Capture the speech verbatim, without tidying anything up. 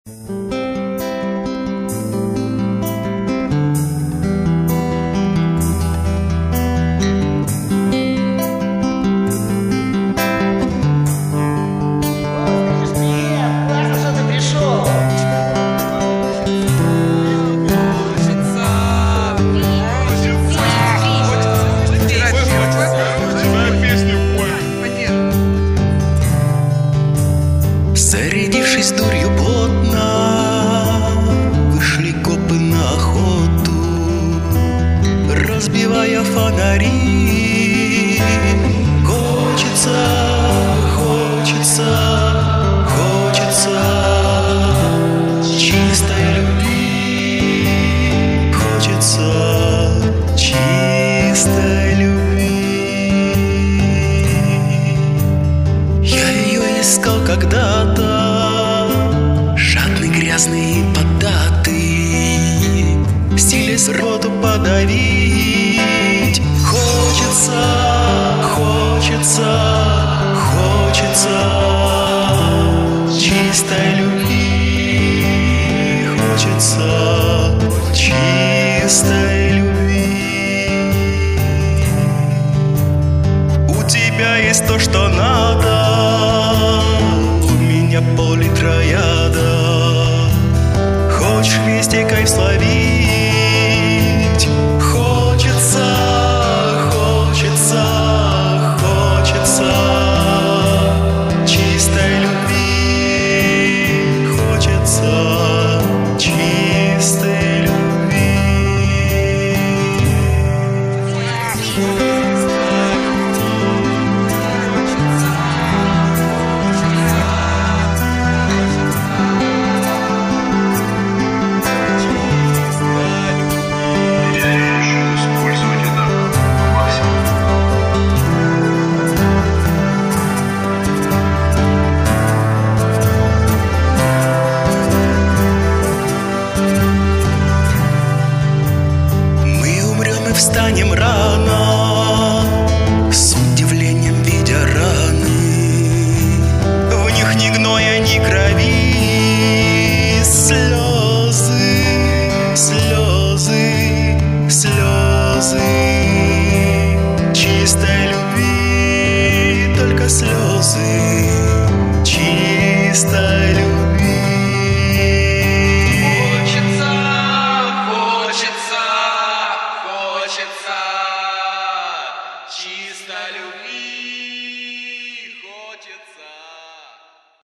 Зарядившись дурью плотно, вышли копы на охоту, разбивая фонари. Хочется, хочется, хочется чистой любви, хочется чистой любви. Я ее искал когда-то, жадный, грязный и поддатый, силясь роту подавить. Хочется, хочется, хочется чистой любви, хочется чистой любви. У тебя есть то, что надо, пол-литра яда. Хочешь вместе кайф словить? Хочется, хочется, хочется чистой любви, хочется чистой любви. Встанем рано, с удивлением видя раны, в них ни гноя, ни крови. Слезы, слезы, слезы чистой любви, только слезы чистой любви.